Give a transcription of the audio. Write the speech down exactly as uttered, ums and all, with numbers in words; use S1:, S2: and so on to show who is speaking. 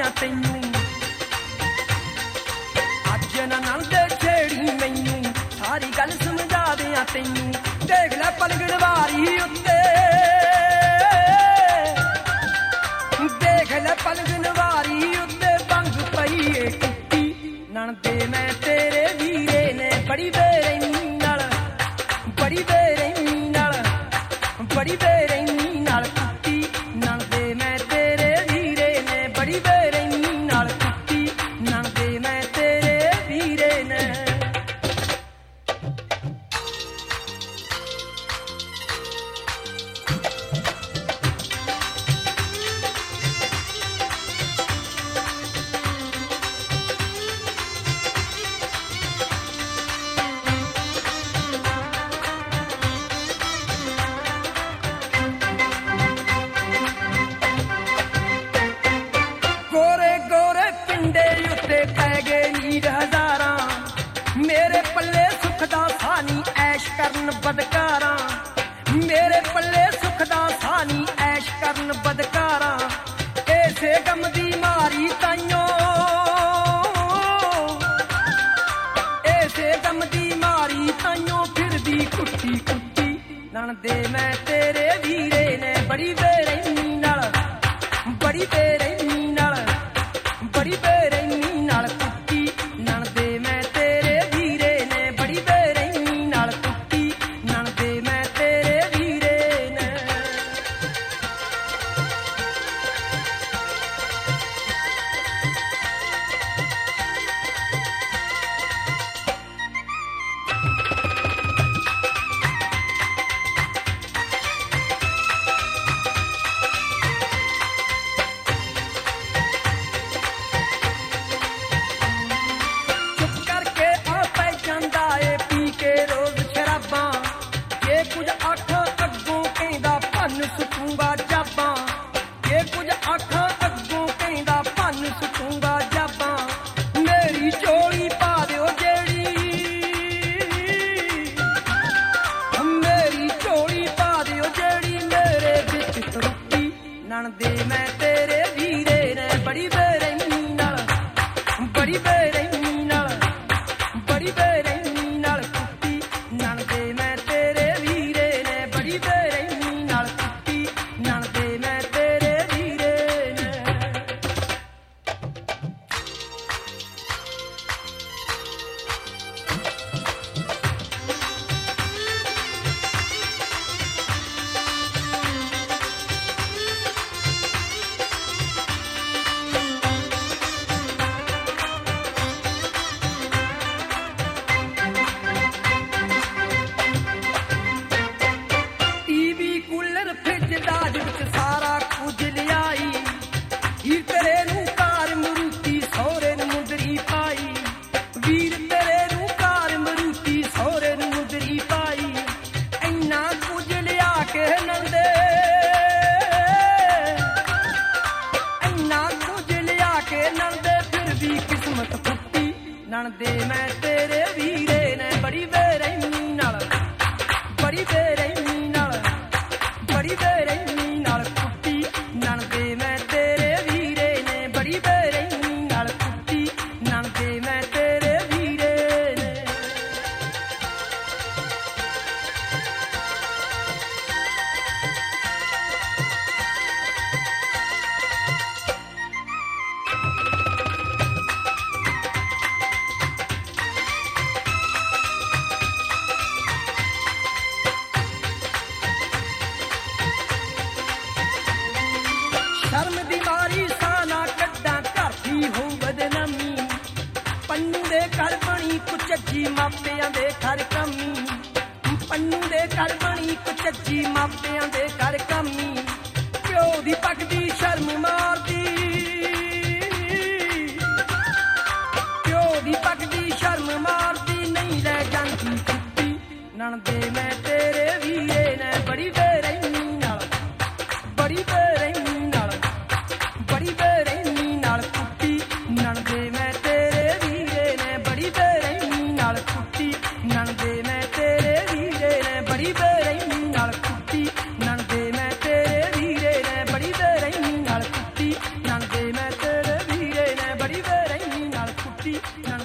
S1: ਦਿਆਂ ਤੈਨੂੰ ਅੱਜ ਨਾ ਨੰਦ ਛੇੜੀ ਮੈਨੂੰ ਸਾਰੀ ਗੱਲ ਸਮਝਾ ਦਿਆਂ ਤੈਨੂੰ ਦੇਖ ਲੈ ਪਲਗਣ ਵਾਰੀ ਉੱਤੇ ਦੇਖ ਲੈ ਪਲਗਣ ਵਾਰੀ ਉੱਤੇ ਬੰਗ ਪਈ ਏ ਟੁੱਟੀ ਨਣਦੇ ਮੈਂ ਤੇਰੇ ਵੀਰੇ ਨੇ ਬੜੀ ਬੇਰਹਿਮੀ ਨਾਲ ਬੜੀ ਬੇਰਹਿਮੀ ਨਾਲ ਬੜੀ ਬੇਰਹਿਮੀ ਨਾਲ ਟੁੱਟੀ ਨਣਦੇ ਮੈਂ ਤੇਰੇ ਵੀਰੇ ਨੇ ਬੜੀ ਬੇਰਹਿਮੀ ਨਾਲ ਟੁੱਟੀ ਨਣਦੇ ਮੈਂ ਤੇਰੇ ਵੀਰੇ ਨੇ ਮੇਰੇ ਪੱਲੇ ਸੁੱਖ ਦਾ ਸਾਨੀ ਐਸ਼ ਕਰਨ ਬਦਕਾਰਾਂ ਮੇਰੇ ਪੱਲੇ ਸੁੱਖ ਦਾ ਸਾਨੀ ਐਸ਼ ਕਰਨ ਬਦਕਾਰਾਂ ਐਸੇ ਗਮ ਦੀ ਮਾਰੀ ਤਾਈਓ ਐਸੇ ਗਮ ਦੀ ਮਾਰੀ ਤਾਈਓ ਫਿਰਦੀ ਕੁੱਟੀ ਕੁੱਟੀ ਨਣਦੇ ਮੈਂ ਤੇਰੇ ਵੀਰੇ ਨੇ ਬੜੀ ਬੇਰਹਿਮੀ ਨਾਲ ਬੜੀ ਬੇਰਹਿਮੀ ਨਾਲ ਬੜੀ ਬੇਰਹਿਮੀ ਨਾਲ ਕੁੱਟੀ ਨਣਦੇ ਮੈਂ ਕੁਝ ਅੱਖਾਂ ਅੱਗੋਂ ਕਹਿੰਦਾ ਭੰਨ ਸੁੱਟੂਗਾ ਜਾਬਾਂ ਇਹ ਕੁਝ ਅੱਖਾਂ ਅੱਗੋਂ ਕਹਿੰਦਾ ਭੰਨ ਸੁੱਟੂਗਾ ਜਾਬਾਂ ਮੇਰੀ ਝੋਲੀ ਪਾ ਦਿਓ ਜਿਹੜੀ ਮੇਰੀ ਝੋਲੀ ਪਾ ਦਿਓ ਜਿਹੜੀ ਮੇਰੇ ਵਿੱਚ ਤਰੁੱਟੀ ਨਣਦੇ ਮੈਂ ਤੇਰੇ ਵੀਰੇ ਨੇ ਬੜੀ ਬੇਰਹਿਮੀ ਨਾਲ ਬੜੀ ਬੇਰਹਿਮੀ ਨਾਲ ਬੜੀ ਬੇਰਹਿਮੀ ਨਾਲ ਕੁੱਟੀ ਨਣਦੇ ਮੈਂ ਨਣਦੇ ਮੈਂ ਤੇਰੇ ਵੀਰੇ ਨੇ ਬੜੀ ਬੇਰਹਿਮੀ ਨਾਲ ਬੜੀ ਬੇਰਹਿਮੀ ਨਾਲ ਬੜੀ ਬੇਰਹਿਮੀ ਨਾਲ ਕੁੱਟੀ ਨਣਦੇ ਮੈਂ ਤੇਰੇ ਵੀਰੇ ਨੇ ਬੜੀ ਬੇਰਹਿਮੀ ਨਾਲ ਕੁੱਟੀ ਨਣਦੇ ਮੈਂ ਤੇਰੇ ਵੀਰੇ ਨੇ ਸ਼ਰਮ ਦੀ ਮਾਰੀ ਸਾਨਾ ਕੱਢਾਂ ਘਰਦੀ ਹੋ ਬਦਨਾਮੀ ਪੰਨੂ ਦੇ ਘਰ ਬਣੀ ਕੁਚੱਜੀ ਮਾਪਿਆਂ ਦੇ ਘਰ ਕਮੀ ਪੰਨੂ ਦੇ ਘਰ ਬਣੀ ਕੁਚੱਜੀ ਮਾਪਿਆਂ ਦੇ ਘਰ ਕਮੀ ਪਿਓ ਦੀ ਪੱਕਦੀ ਸ਼ਰਮ ਮਾਰਦੀ ਪਿਓ ਦੀ ਪੱਕਦੀ ਸ਼ਰਮ ਮਾਰਦੀ ਨਹੀਂ ਰਹਿ ਜਾਂਦੀ ਕੁੱਤੀ ਨਣਦੇ ਮੈਂ ਤੇਰੇ ਵੀਰੇ ਨੇ ਬੜੀ ਬੇਰਹਿਮੀ ਨਾਲ ਬੜੀ ਬੇਰਹਿਮੀ ਨਾਲ ਬੜੀ ਬੇਰਹਿਮੀ ਨਾਲ ਕੁੱਟੀ ਨਣਦੇ ਮੈਂ ਤੇਰੇ ਵੀਰੇ ਨੇ ਬੜੀ ਬੇਰਹਿਮੀ ਨਾਲ ਕੁੱਟੀ ਨਣਦੇ ਮੈਂ ਤੇਰੇ ਵੀਰੇ ਨੇ ਬੜੀ ਬੇਰਹਿਮੀ ਨਾਲ ਕੁੱਟੀ ਨਣਦੇ ਮੈਂ ਤੇਰੇ ਵੀਰੇ ਨੇ ਬੜੀ ਬੇਰਹਿਮੀ ਨਾਲ ਕੁੱਟੀ ਨਣਦੇ ਮੈਂ ਤੇਰੇ ਛਿੱਤੀ ਨਣ